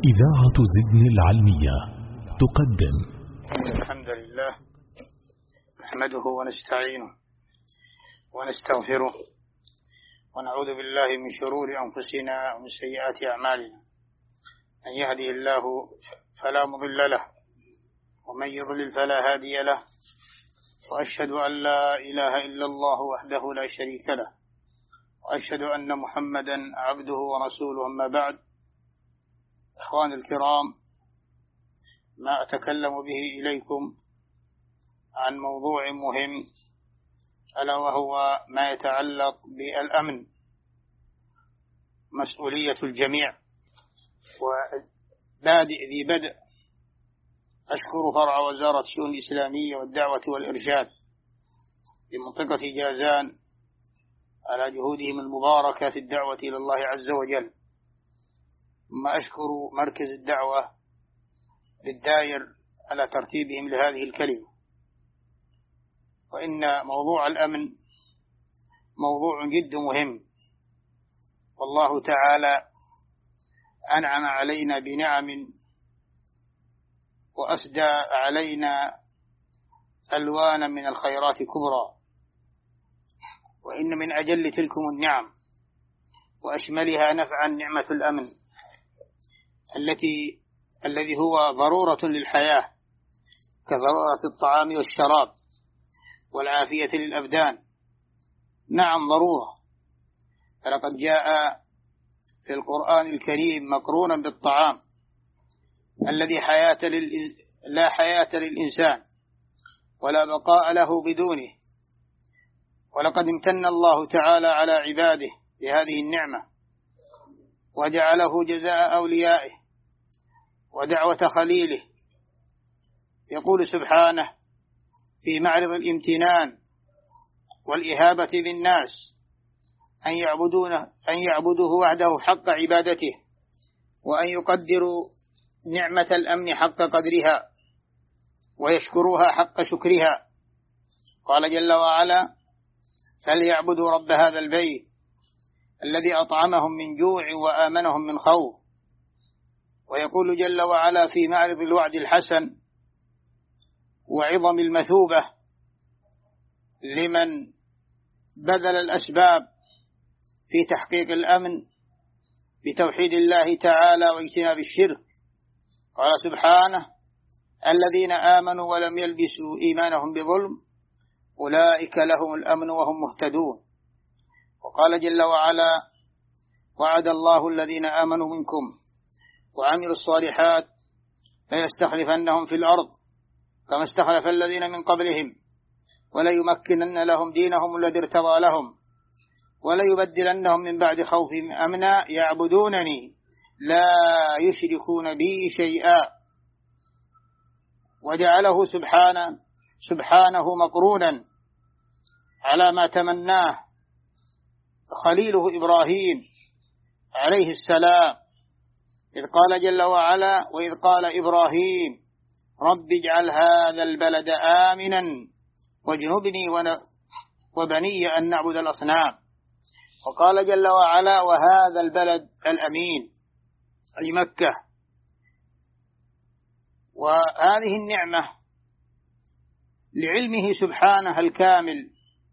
إذاعة زدن العلمية تقدم. الحمد لله نحمده ونستعينه ونستغفره ونعوذ بالله من شرور أنفسنا ومن سيئات أعمالنا. من يهده الله فلا مضل له ومن يضلل فلا هادي له، وأشهد أن لا إله إلا الله وحده لا شريك له، وأشهد أن محمدا عبده ورسوله. أما بعد، إخوان الكرام، ما أتكلم به إليكم عن موضوع مهم، ألا وهو ما يتعلق بالأمن، مسؤولية الجميع. وبادئ ذي بدء أشكر فرع وزارة الشؤون الإسلامية والدعوة والإرشاد في منطقة جازان على جهودهم المباركة في الدعوة إلى الله عز وجل، ثم أشكر مركز الدعوة للداير على ترتيبهم لهذه الكلمة. وإن موضوع الأمن موضوع جد مهم، والله تعالى أنعم علينا بنعم وأسدى علينا ألوانا من الخيرات كبرى، وإن من أجل تلكم النعم وأشملها نفعا نعمة الأمن الذي هو ضرورة للحياة كضرورة الطعام والشراب والعافية للأبدان. نعم ضرورة، فلقد جاء في القرآن الكريم مقرونا بالطعام الذي لا حياة للإنسان ولا بقاء له بدونه. ولقد امتن الله تعالى على عباده بهذه النعمة وجعله جزاء أوليائه ودعوة خليله. يقول سبحانه في معرض الامتنان والإهابة بالناس أن يعبدوه وحده حق عبادته، وأن يقدروا نعمة الأمن حق قدرها ويشكروها حق شكرها. قال جل وعلا: فليعبدوا رب هذا البيت الذي أطعمهم من جوع وآمنهم من خوف. ويقول جل وعلا في معرض الوعد الحسن وعظم المثوبة لمن بذل الأسباب في تحقيق الأمن بتوحيد الله تعالى واجتناب الشرك. قال سبحانه: الذين آمنوا ولم يلبسوا إيمانهم بظلم أولئك لهم الأمن وهم مهتدون. وقال جل وعلا: وعد الله الذين آمنوا منكم وعملوا الصالحات ليستخلفنهم في الأرض كما استخلف الذين من قبلهم وليمكنن لهم دينهم الذي ارتضى لهم وليبدلنهم من بعد خوفهم أمنا يعبدونني لا يشركون بي شيئا. وجعله سبحانه مقرونا على ما تمناه خليله إبراهيم عليه السلام، إذ قال جل وعلا: وإذ قال إبراهيم رب اجعل هذا البلد آمنا واجنبني وبني أن نعبد الأصنام. وقال جل وعلا: وهذا البلد الأمين أي مكة. وهذه النعمة لعلمه سبحانه الكامل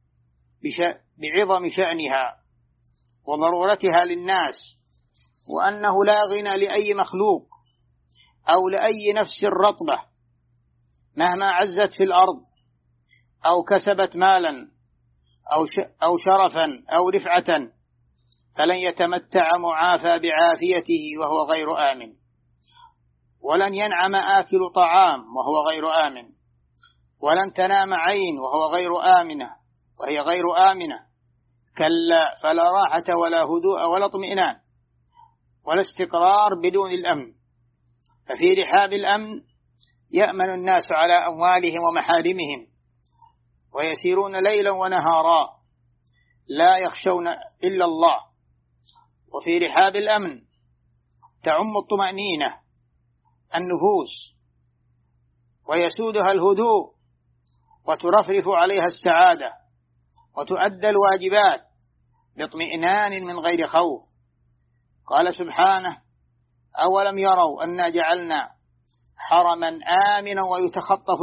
بعظم شأنها وضرورتها للناس، وأنه لا غنى لأي مخلوق أو لأي نفس رطبة مهما عزت في الأرض أو كسبت مالا أو شرفا أو رفعة، فلن يتمتع معافى بعافيته وهو غير آمن، ولن ينعم آكل طعام وهو غير آمن، ولن تنام عين وهي غير آمنة. كلا، فلا راحة ولا هدوء ولا اطمئنان ولا استقرار بدون الأمن. ففي رحاب الأمن يأمن الناس على أموالهم ومحارمهم ويسيرون ليلا ونهارا لا يخشون إلا الله. وفي رحاب الأمن تعم الطمأنينة النفوس ويسودها الهدوء وترفرف عليها السعادة وتؤدى الواجبات باطمئنان من غير خوف. قال سبحانه: أولم يروا أنا جعلنا حرما آمنا ويتخطف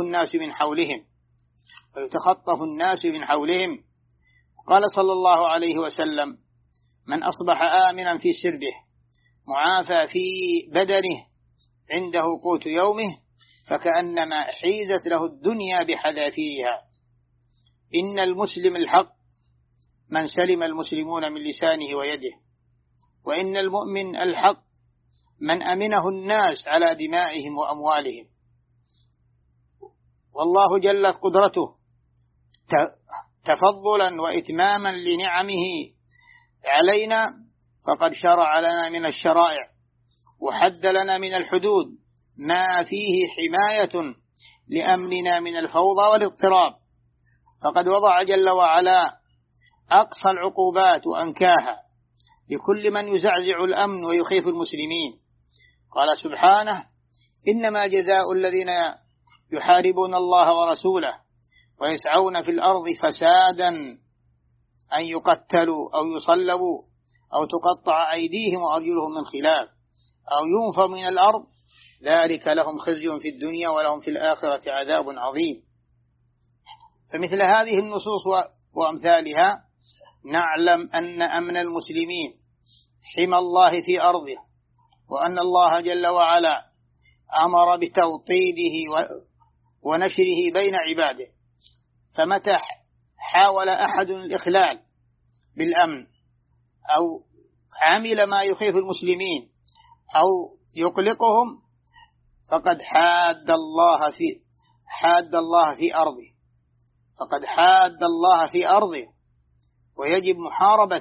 الناس من حولهم قال صلى الله عليه وسلم: من أصبح آمنا في سربه معافى في بدنه عنده قوت يومه فكأنما حيزت له الدنيا بحذافيرها. إن المسلم الحق من سلم المسلمون من لسانه ويده، وإن المؤمن الحق من أمنه الناس على دمائهم وأموالهم. والله جلت قدرته تفضلا وإتماما لنعمه علينا فقد شرع لنا من الشرائع وحد لنا من الحدود ما فيه حماية لأمننا من الفوضى والاضطراب. فقد وضع جل وعلا أقصى العقوبات وأنكاها لكل من يزعزع الأمن ويخيف المسلمين. قال سبحانه: إنما جزاء الذين يحاربون الله ورسوله ويسعون في الأرض فسادا أن يقتلوا أو يصلبوا أو تقطع أيديهم وأرجلهم من خلاف أو ينفوا من الأرض ذلك لهم خزي في الدنيا ولهم في الآخرة عذاب عظيم. فمثل هذه النصوص وأمثالها نعلم أن أمن المسلمين حمى الله في أرضه، وأن الله جل وعلا أمر بتوطيده ونشره بين عباده. فمتى حاول أحد الإخلال بالأمن أو عمل ما يخيف المسلمين أو يقلقهم فقد حاد الله في أرضه، ويجب محاربة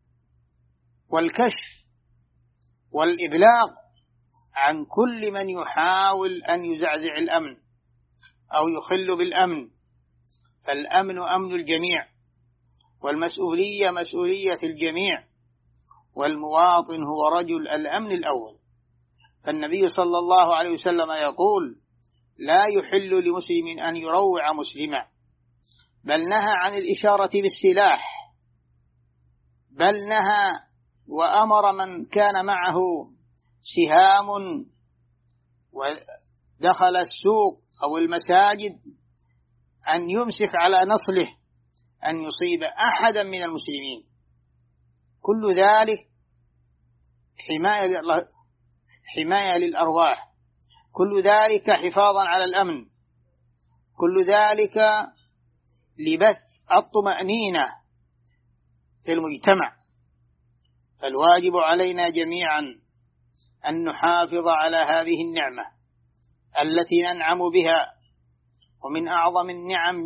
والكشف والإبلاغ عن كل من يحاول أن يزعزع الأمن أو يخل بالأمن. فالأمن أمن الجميع، والمسؤولية مسؤولية الجميع، والمواطن هو رجل الأمن الأول. فالنبي صلى الله عليه وسلم يقول: لا يحل لمسلم أن يروع مسلما، بل نهى عن الإشارة بالسلاح، بل نهى وأمر من كان معه سهام ودخل السوق أو المساجد أن يمسك على نصله أن يصيب أحدا من المسلمين. كل ذلك حماية للأرواح، كل ذلك حفاظا على الأمن، كل ذلك لبث الطمأنينة في المجتمع. فالواجب علينا جميعا أن نحافظ على هذه النعمة التي ننعم بها، ومن أعظم النعم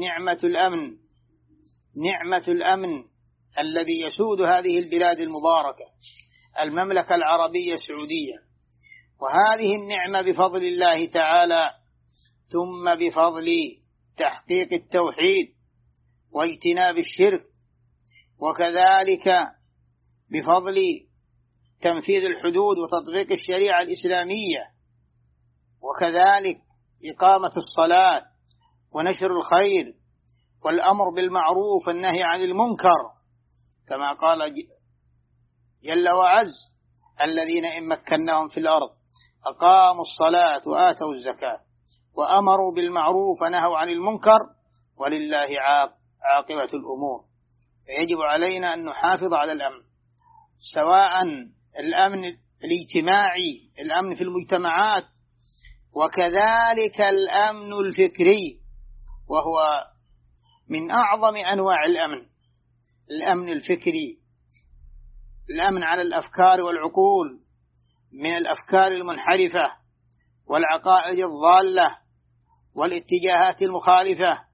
نعمة الأمن الذي يسود هذه البلاد المباركة، المملكة العربية السعودية. وهذه النعمة بفضل الله تعالى، ثم بفضل تحقيق التوحيد واجتناب الشرك، وكذلك بفضل تنفيذ الحدود وتطبيق الشريعة الإسلامية، وكذلك إقامة الصلاة ونشر الخير والأمر بالمعروف والنهي عن المنكر، كما قال جل وعز: الذين إن مكناهم في الأرض أقاموا الصلاة وآتوا الزكاة وأمروا بالمعروف ونهوا عن المنكر ولله عاقبة الأمور. فيجب علينا أن نحافظ على الأمن، سواء الأمن الاجتماعي، الأمن في المجتمعات، وكذلك الأمن الفكري، وهو من أعظم أنواع الأمن الفكري، الأمن على الأفكار والعقول من الأفكار المنحرفة والعقائد الضالة والاتجاهات المخالفة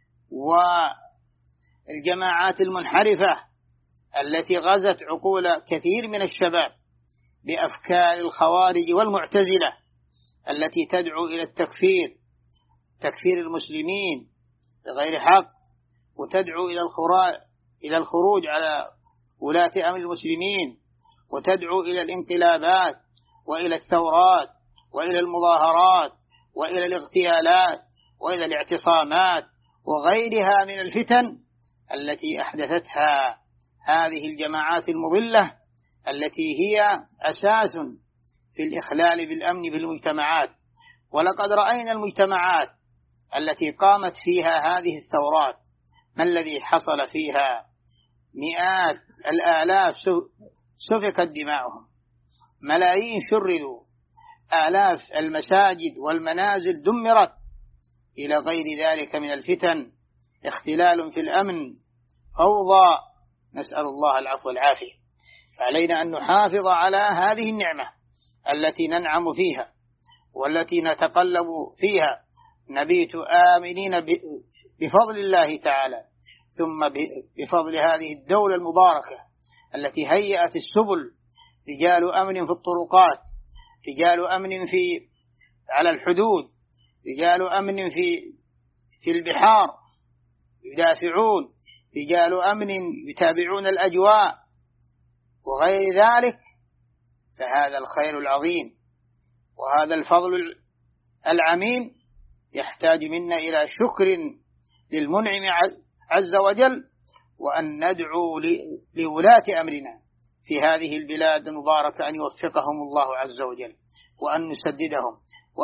والجماعات المنحرفة التي غزت عقول كثير من الشباب بأفكار الخوارج والمعتزلة التي تدعو إلى تكفير المسلمين بغير حق، وتدعو إلى الخروج على ولاة أمر المسلمين، وتدعو إلى الانقلابات وإلى الثورات وإلى المظاهرات وإلى الاغتيالات وإلى الاعتصامات وغيرها من الفتن التي أحدثتها هذه الجماعات المضلة، التي هي أساس في الإخلال بالأمن في المجتمعات. ولقد رأينا المجتمعات التي قامت فيها هذه الثورات ما الذي حصل فيها؟ مئات الآلاف سفكت دماؤهم، ملايين شردوا، آلاف المساجد والمنازل دمرت، إلى غير ذلك من الفتن، اختلال في الأمن، فوضى، نسأل الله العفو والعافية. فعلينا أن نحافظ على هذه النعمة التي ننعم فيها والتي نتقلب فيها، نبيت آمنين بفضل الله تعالى، ثم بفضل هذه الدولة المباركة التي هيأت السبل، رجال أمن في الطرقات، رجال أمن على الحدود، رجال أمن في البحار يدافعون، رجال أمن يتابعون الأجواء وغير ذلك. فهذا الخير العظيم وهذا الفضل العميم يحتاج منا إلى شكر للمنعم عز وجل، وأن ندعو لولاة أمرنا في هذه البلاد المباركة أن يوفقهم الله عز وجل، وأن نسددهم،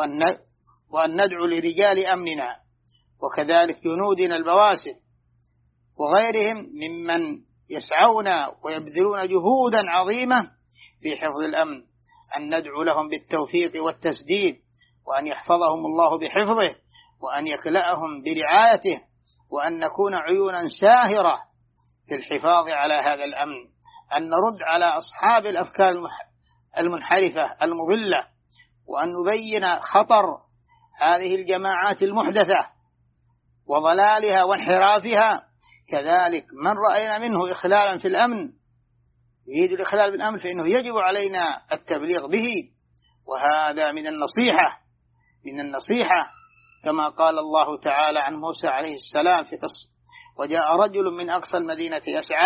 وأن ندعو لرجال أمننا وكذلك جنودنا البواسل وغيرهم ممن يسعون ويبذلون جهودا عظيمة في حفظ الأمن، أن ندعو لهم بالتوفيق والتسديد، وأن يحفظهم الله بحفظه، وأن يكلأهم برعايته، وأن نكون عيونا ساهرة في الحفاظ على هذا الأمن، أن نرد على أصحاب الأفكار المنحرفة المضلة، وأن نبين خطر هذه الجماعات المحدثة وضلالها وانحرافها. كذلك من رأينا منه إخلالا في الأمن يريد الإخلال بالأمن فإنه يجب علينا التبليغ به، وهذا من النصيحة كما قال الله تعالى عن موسى عليه السلام في قصة: وجاء رجل من أقصى المدينة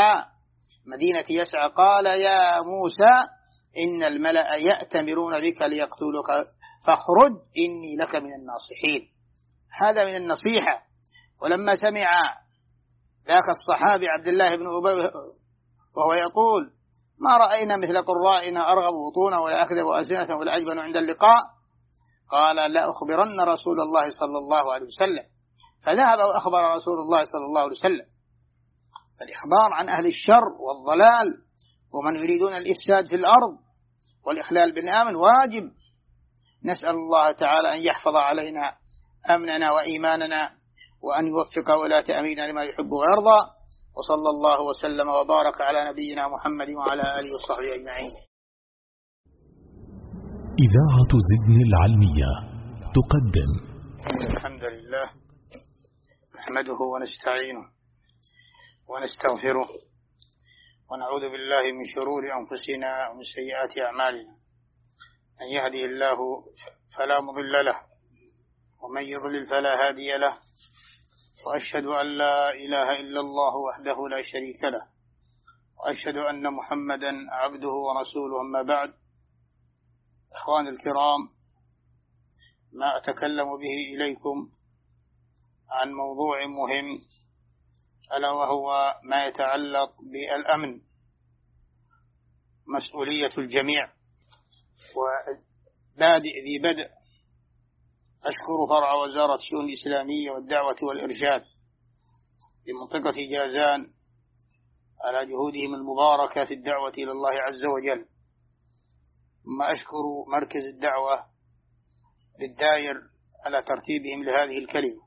يسعى قال يا موسى إن الملأ يأتمرون بك ليقتلوك فاخرج إني لك من الناصحين. هذا من النصيحة. ولما سمع ذاك الصحابي عبد الله بن أبي وهو يقول: ما رأينا مثل قرائنا أرغب بطونا ولا أكذب ألسنة ولا أجبن عند اللقاء، قال: لا أخبرن رسول الله صلى الله عليه وسلم. فذهب وأخبر رسول الله صلى الله عليه وسلم. فالإخبار عن أهل الشر والضلال ومن يريدون الإفساد في الأرض والإخلال بالأمن واجب. نسأل الله تعالى أن يحفظ علينا أمننا وإيماننا، وأن يوفق ولاة أمرنا لما يحب ويرضى. وصلى الله وسلم وبارك على نبينا محمد وعلى آله وصحبه أجمعين. إذاعة زدن العلمية تقدم. الحمد لله نحمده ونستعينه ونستغفره ونعوذ بالله من شرور أنفسنا ومن سيئات أعمالنا. من يهده الله فلا مضل له ومن يضلل فلا هادي له، وأشهد أن لا إله إلا الله وحده لا شريك له، وأشهد أن محمدا عبده ورسوله. أما بعد، إخواني الكرام، ما أتكلم به إليكم عن موضوع مهم، ألا وهو ما يتعلق بالأمن، مسؤولية الجميع. وبادئ ذي بدء أشكر فرع وزارة الشؤون الإسلامية والدعوة والإرشاد في منطقة جازان على جهودهم المباركة في الدعوة إلى الله عز وجل. ثم أشكر مركز الدعوة للدائر على ترتيبهم لهذه الكلمة.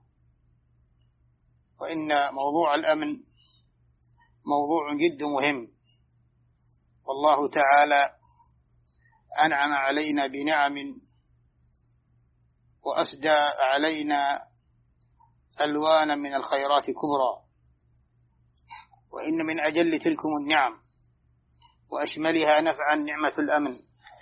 وإن موضوع الأمن موضوع جد مهم، والله تعالى أنعم علينا بنعم وأسدى علينا ألوانا من الخيرات كبرى. وإن من أجل تلكم النعم وأشملها نفعا نعمة الأمن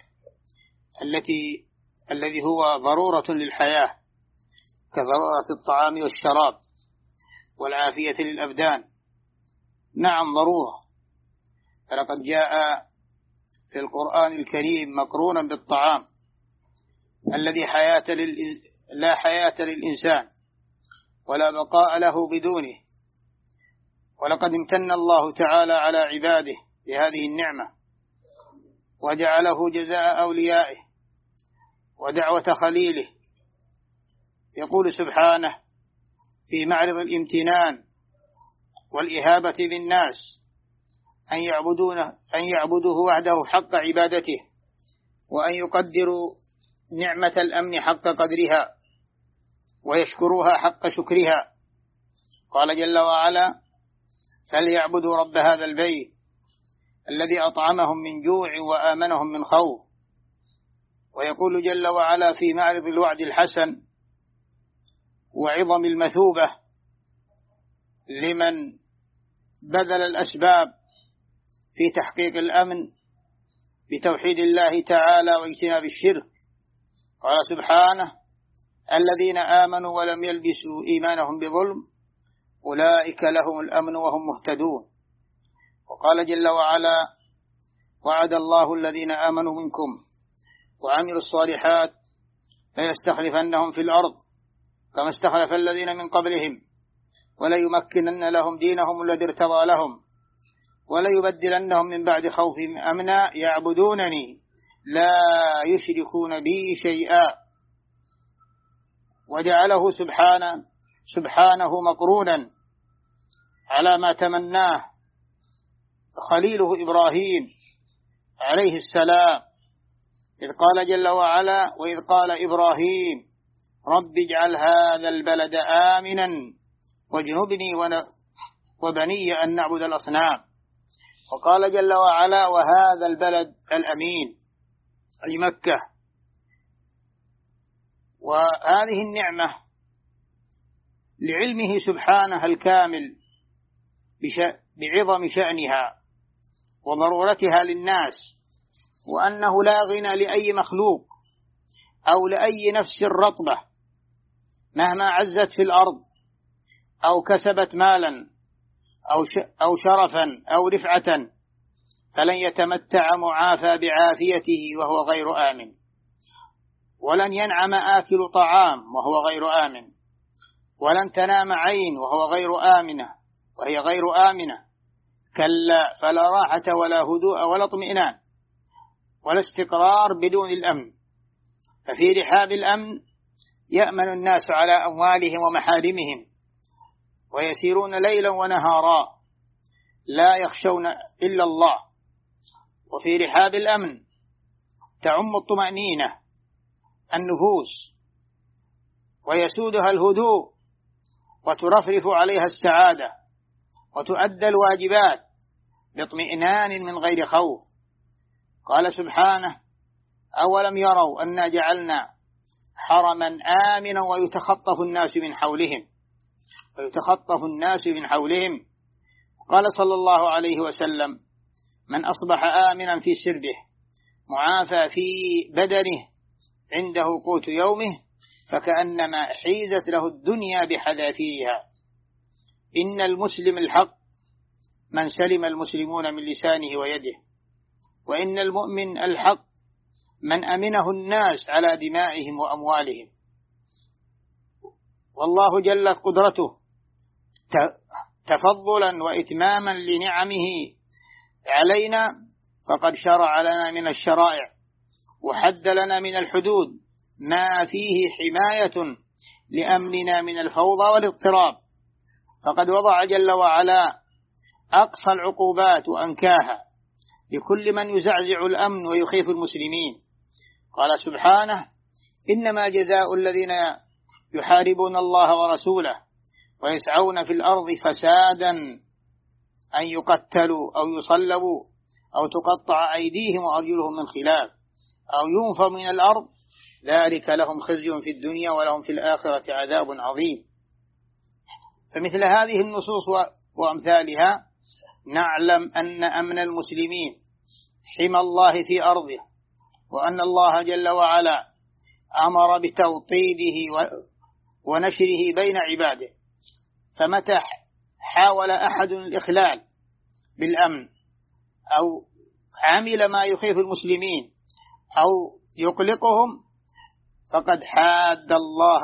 الذي هو ضرورة للحياة كضرورة الطعام والشراب والعافية للأبدان. نعم ضرورة. فلقد جاء في القرآن الكريم مقرونا بالطعام الذي لا حياة للإنسان ولا بقاء له بدونه. ولقد امتن الله تعالى على عباده بهذه النعمة وجعله جزاء أوليائه ودعوة خليله. يقول سبحانه في معرض الامتنان والإهابة بالناس أن يعبدوه وحده حق عبادته، وأن يقدروا نعمة الأمن حق قدرها، ويشكروها حق شكرها. قال جل وعلا: فليعبدوا رب هذا البيت الذي أطعمهم من جوع وآمنهم من خوف. ويقول جل وعلا في معرض الوعد الحسن وعظم المثوبة لمن بذل الأسباب في تحقيق الأمن بتوحيد الله تعالى واجتناب الشرك. قال سبحانه: الذين آمنوا ولم يلبسوا إيمانهم بظلم أولئك لهم الأمن وهم مهتدون. وقال جل وعلا: وعد الله الذين آمنوا منكم وعملوا الصالحات ليستخلفنهم في الأرض كما استخلف الذين من قبلهم وليمكنن لهم دينهم الذي ارتضى لهم وليبدلنهم من بعد خوفهم أمنا يعبدونني لا يشركون بي شيئا. وجعله سبحانه مقرونا على ما تمناه خليله إبراهيم عليه السلام، إذ قال جل وعلا: وإذ قال إبراهيم رب اجعل هذا البلد آمنا واجنبني وبني أن نعبد الأصنام. وقال جل وعلا: وهذا البلد الأمين أي مكة. وهذه النعمة لعلمه سبحانه الكامل بعظم شأنها وضرورتها للناس، وأنه لا غنى لأي مخلوق أو لأي نفس رطبة مهما عزت في الأرض أو كسبت مالا أو شرفا أو رفعة، فلن يتمتع معافى بعافيته وهو غير آمن، ولن ينعم آكل طعام وهو غير آمن، ولن تنام عين وهي غير آمنة. كلا، فلا راحة ولا هدوء ولا اطمئنان ولا استقرار بدون الأمن. ففي رحاب الأمن يأمن الناس على أموالهم ومحارمهم، ويسيرون ليلا ونهارا لا يخشون إلا الله. وفي رحاب الأمن تعم الطمأنينة النفوس ويسودها الهدوء وترفرف عليها السعادة وتؤدى الواجبات باطمئنان من غير خوف. قال سبحانه: أولم يروا أنا جعلنا حرما آمنا ويتخطف الناس من حولهم. قال صلى الله عليه وسلم: من أصبح آمنا في سربه معافى في بدنه عنده قوت يومه فكأنما حيزت له الدنيا بحذافيرها. إن المسلم الحق من سلم المسلمون من لسانه ويده، وإن المؤمن الحق من أمنه الناس على دمائهم وأموالهم. والله جلت قدرته تفضلا وإتماما لنعمه علينا، فقد شرع لنا من الشرائع وحد لنا من الحدود ما فيه حماية لأمننا من الفوضى والاضطراب. فقد وضع جل وعلا أقصى العقوبات وأنكاها لكل من يزعزع الأمن ويخيف المسلمين. قال سبحانه: إنما جزاء الذين يحاربون الله ورسوله ويسعون في الأرض فسادا أن يقتلوا أو يصلبوا أو تقطع أيديهم وأرجلهم من خلاف أو ينفوا من الأرض ذلك لهم خزي في الدنيا ولهم في الآخرة عذاب عظيم. فمثل هذه النصوص وأمثالها نعلم أن أمن المسلمين حمى الله في أرضه، وأن الله جل وعلا أمر بتوطيده ونشره بين عباده. فمتى حاول أحد الإخلال بالأمن أو عمل ما يخيف المسلمين أو يقلقهم فقد حاد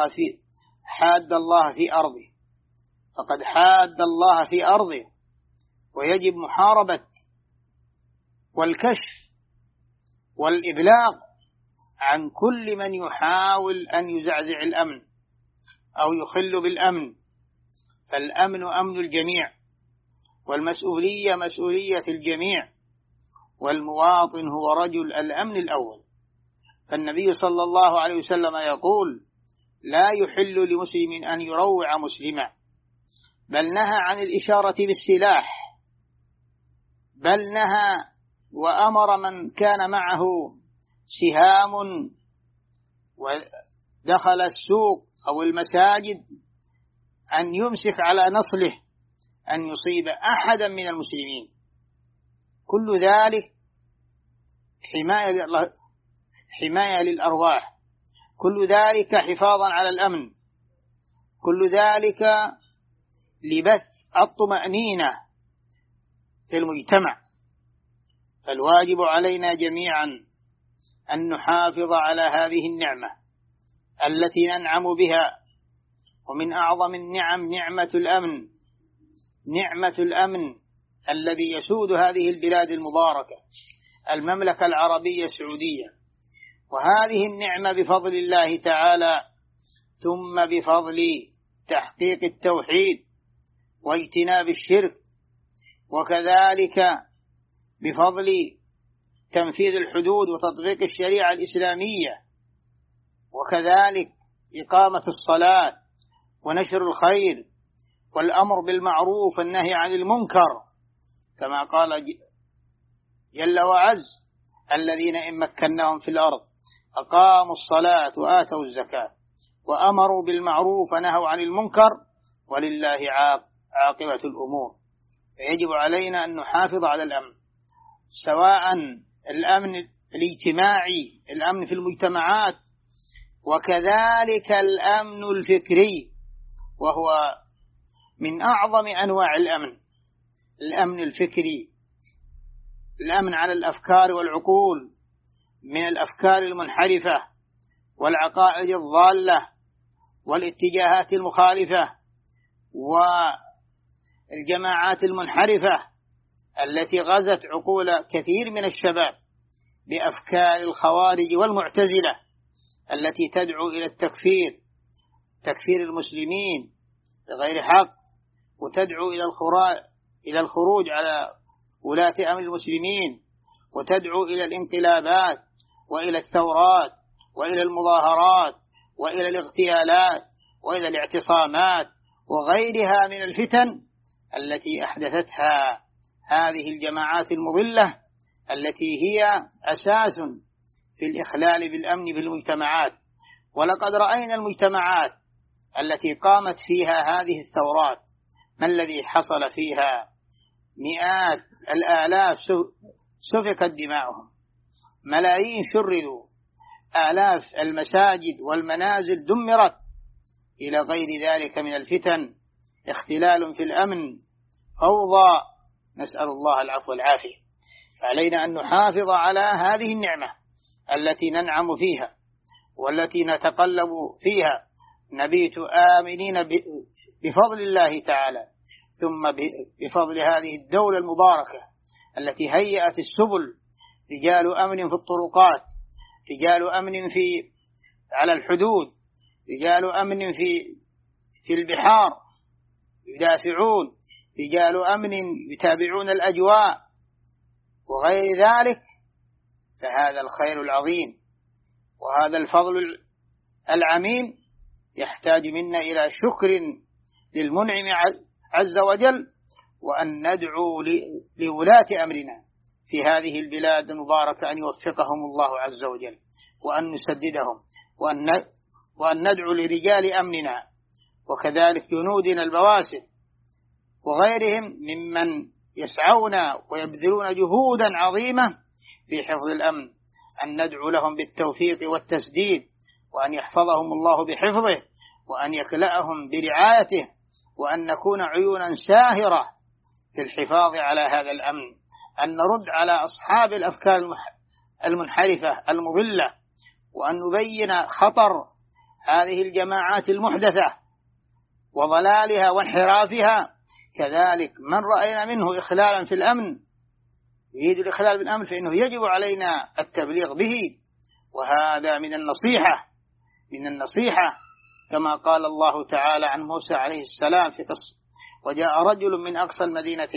الله في أرضه، ويجب محاربة والكشف والإبلاغ عن كل من يحاول أن يزعزع الأمن أو يخل بالأمن، فالأمن أمن الجميع، والمسؤولية مسؤولية الجميع، والمواطن هو رجل الأمن الأول. فالنبي صلى الله عليه وسلم يقول: لا يحل لمسلم أن يروع مسلما، بل نهى عن الإشارة بالسلاح، بل نهى وأمر من كان معه سهام ودخل السوق أو المساجد أن يمسك على نصله أن يصيب أحدا من المسلمين. كل ذلك حماية للأرواح، كل ذلك حفاظا على الأمن، كل ذلك لبث الطمأنينة في المجتمع. فالواجب علينا جميعا أن نحافظ على هذه النعمة التي ننعم بها، ومن أعظم النعم نعمة الأمن، نعمة الأمن الذي يسود هذه البلاد المباركة، المملكة العربية السعودية. وهذه النعمة بفضل الله تعالى، ثم بفضل تحقيق التوحيد واجتناب الشرك، وكذلك بفضل تنفيذ الحدود وتطبيق الشريعة الإسلامية، وكذلك إقامة الصلاة ونشر الخير والأمر بالمعروف والنهي عن المنكر، كما قال جل وعز: الذين إن مكناهم في الأرض أقاموا الصلاة وآتوا الزكاة وأمروا بالمعروف ونهوا عن المنكر ولله عاقبة الأمور. فيجب علينا أن نحافظ على الأمن، سواء الأمن الاجتماعي، الأمن في المجتمعات، وكذلك الأمن الفكري، وهو من أعظم أنواع الأمن، الأمن الفكري، الأمن على الأفكار والعقول من الأفكار المنحرفة والعقائد الضالة والاتجاهات المخالفة والجماعات المنحرفة التي غزت عقول كثير من الشباب بأفكار الخوارج والمعتزلة التي تدعو إلى تكفير المسلمين بغير حق، وتدعو إلى الخروج على ولاة أمر المسلمين، وتدعو إلى الانقلابات وإلى الثورات وإلى المظاهرات وإلى الاغتيالات وإلى الاعتصامات وغيرها من الفتن التي أحدثتها هذه الجماعات المضلة، التي هي أساس في الإخلال بالأمن في المجتمعات. ولقد رأينا المجتمعات التي قامت فيها هذه الثورات ما الذي حصل فيها؟ مئات الآلاف سفكت دماؤهم، ملايين شردوا، آلاف المساجد والمنازل دمرت، إلى غير ذلك من الفتن، اختلال في الأمن، فوضى، نسأل الله العفو والعافية. فعلينا أن نحافظ على هذه النعمة التي ننعم فيها والتي نتقلب فيها، نبيت آمنين بفضل الله تعالى، ثم بفضل هذه الدولة المباركة التي هيأت السبل، رجال أمن في الطرقات، رجال أمن على الحدود، رجال أمن في البحار يدافعون، رجال أمن يتابعون الأجواء وغير ذلك. فهذا الخير العظيم وهذا الفضل العميم يحتاج منا إلى شكر للمنعم عز وجل، وأن ندعو لولاة أمرنا في هذه البلاد المباركة أن يوفقهم الله عز وجل، وأن نسددهم، وأن ندعو لرجال أمننا وكذلك جنودنا البواسل وغيرهم ممن يسعون ويبذلون جهودا عظيمة في حفظ الأمن، أن ندعو لهم بالتوفيق والتسديد، وأن يحفظهم الله بحفظه، وأن يكلأهم برعايته، وأن نكون عيونا ساهرة في الحفاظ على هذا الأمن، أن نرد على أصحاب الأفكار المنحرفة المضلة، وأن نبين خطر هذه الجماعات المحدثة وضلالها وانحرافها. كذلك من رأينا منه إخلالا في الأمن، يريد الإخلال بالأمن، فإنه يجب علينا التبليغ به وهذا من النصيحة كما قال الله تعالى عن موسى عليه السلام في قصة: وجاء رجل من أقصى المدينة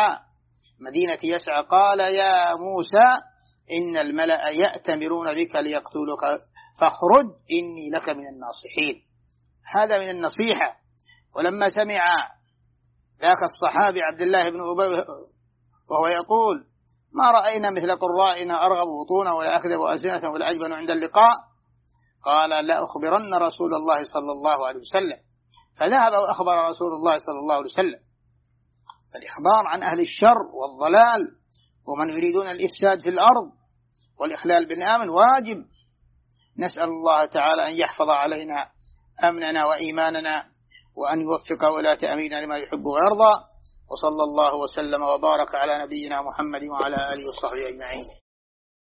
يسعى قال يا موسى إن الملأ يأتمرون بك ليقتلوك فاخرج إني لك من الناصحين. هذا من النصيحة. ولما سمع ذاك الصحابي عبد الله بن أبي وهو يقول: ما رأينا مثل قرائنا أرغب بطونا ولا أكذب ألسنة ولا أجبن عند اللقاء، قال: لا أخبرن رسول الله صلى الله عليه وسلم. فذهب وأخبر رسول الله صلى الله عليه وسلم. فالإخبار عن أهل الشر والضلال ومن يريدون الإفساد في الأرض والإخلال بالأمن واجب. نسأل الله تعالى أن يحفظ علينا أمننا وإيماننا، وأن يوفق ولاة أميرنا لما يحب ويرضى. وصلى الله وسلم وبارك على نبينا محمد وعلى آله وصحبه أجمعين.